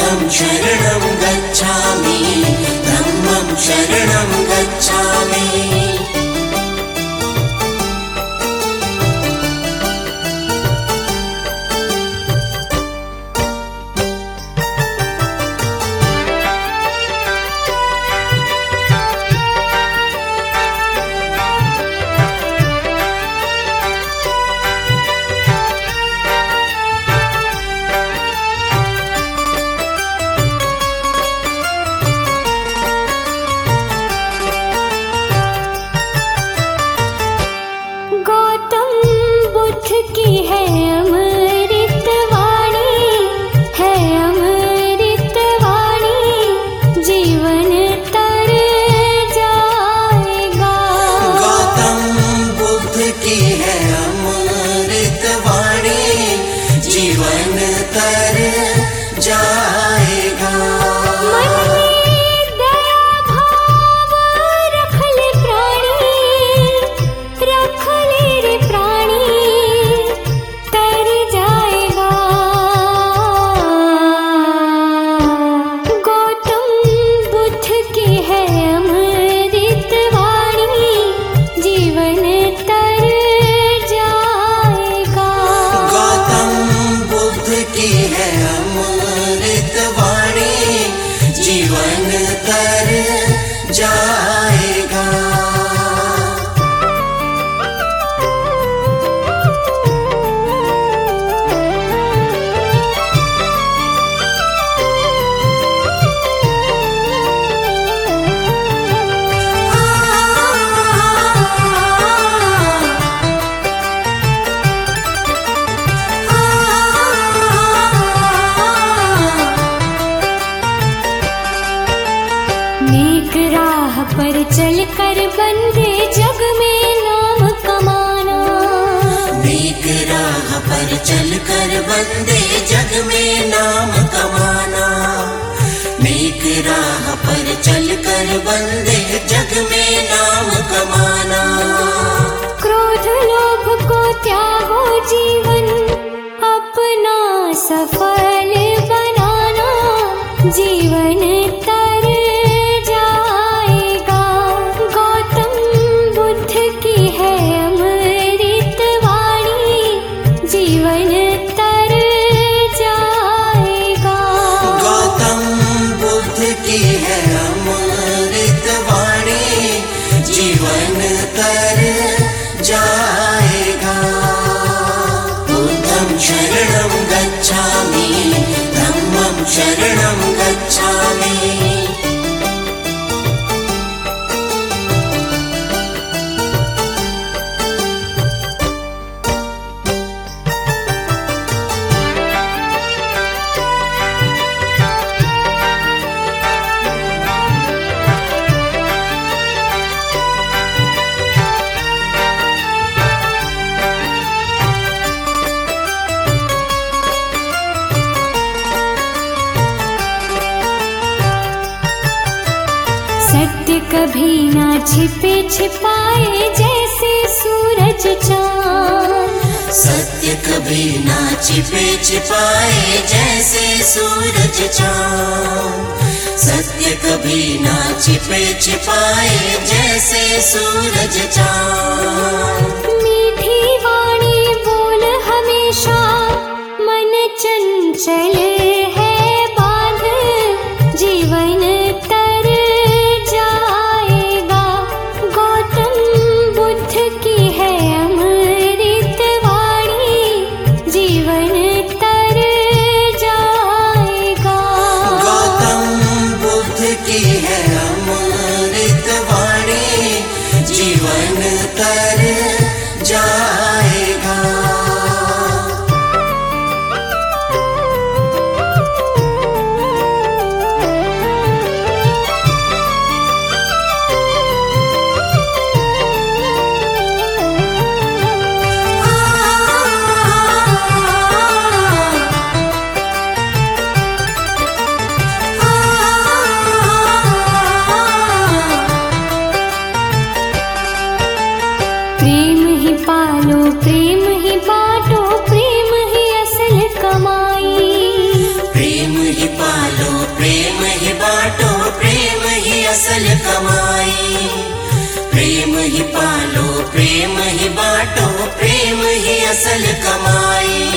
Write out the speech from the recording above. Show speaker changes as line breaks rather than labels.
बुद्धं शरणं गच्छामि, धम्मं शरणं गच्छामि।
पर चल कर बंदे जग में नाम कमाना,
नेक राह पर चल कर बंदे जग में नाम कमाना, नेक राह पर चल कर बंदे जग में नाम कमाना।
क्रोध लोभ को त्यागो जीवन अपना सफल बनाना, जीवन
शरणं गच्छामि, धम्मं शरणं गच्छामि।
सत्य कभी ना छिपे छिपाए जैसे सूरज चाँद,
सत्य कभी ना छिपे छिपाए जैसे सूरज चाँद, सत्य कभी ना छिपे छिपाए जैसे सूरज चाँद।
मीठी वाणी बोल हमेशा मन चंचल है बांध, जीवन तर जाएगा। गौतम बुद्ध की है अमृत वाणी, जीवन तर जाएगा।
गौतम बुद्ध की है अमृत वाणी, जीवन तर जाएगा। पालो, प्रेम ही बाटो, प्रेम ही असल कमाई। प्रेम ही पालो, प्रेम ही बाटो, प्रेम ही असल कमाई।